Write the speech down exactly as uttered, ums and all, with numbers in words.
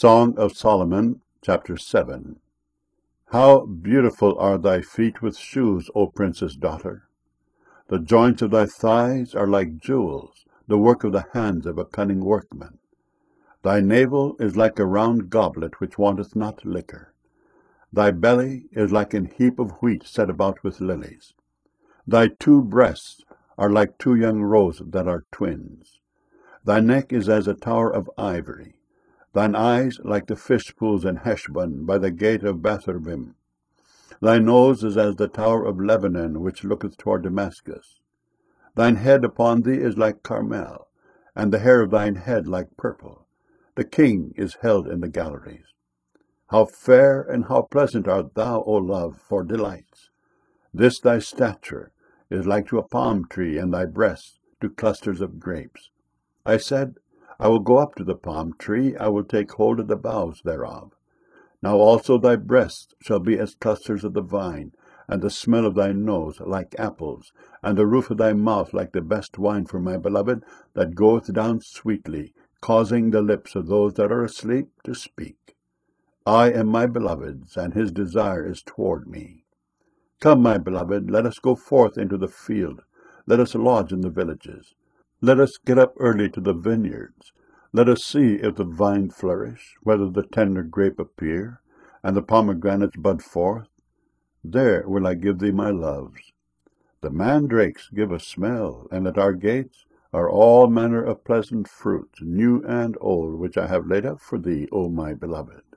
Song of Solomon, chapter seven. How beautiful are thy feet with shoes, O princess daughter! The joints of thy thighs are like jewels, the work of the hands of a cunning workman. Thy navel is like a round goblet which wanteth not liquor. Thy belly is like an heap of wheat set about with lilies. Thy two breasts are like two young roes that are twins. Thy neck is as a tower of ivory. Thine eyes like the fish pools in Heshbon by the gate of Betharabim. Thy nose is as the tower of Lebanon, which looketh toward Damascus. Thine head upon thee is like Carmel, and the hair of thine head like purple. The king is held in the galleries. How fair and how pleasant art thou, O love, for delights! This thy stature is like to a palm tree, and thy breasts to clusters of grapes. I said, I will go up to the palm tree, I will take hold of the boughs thereof. Now also thy breasts shall be as clusters of the vine, and the smell of thy nose like apples, and the roof of thy mouth like the best wine for my beloved, that goeth down sweetly, causing the lips of those that are asleep to speak. I am my beloved's, and his desire is toward me. Come, my beloved, let us go forth into the field, let us lodge in the villages. Let us get up early to the vineyards. Let us see if the vine flourish, whether the tender grape appear, and the pomegranates bud forth. There will I give thee my loves. The mandrakes give a smell, and at our gates are all manner of pleasant fruits, new and old, which I have laid up for thee, O my beloved.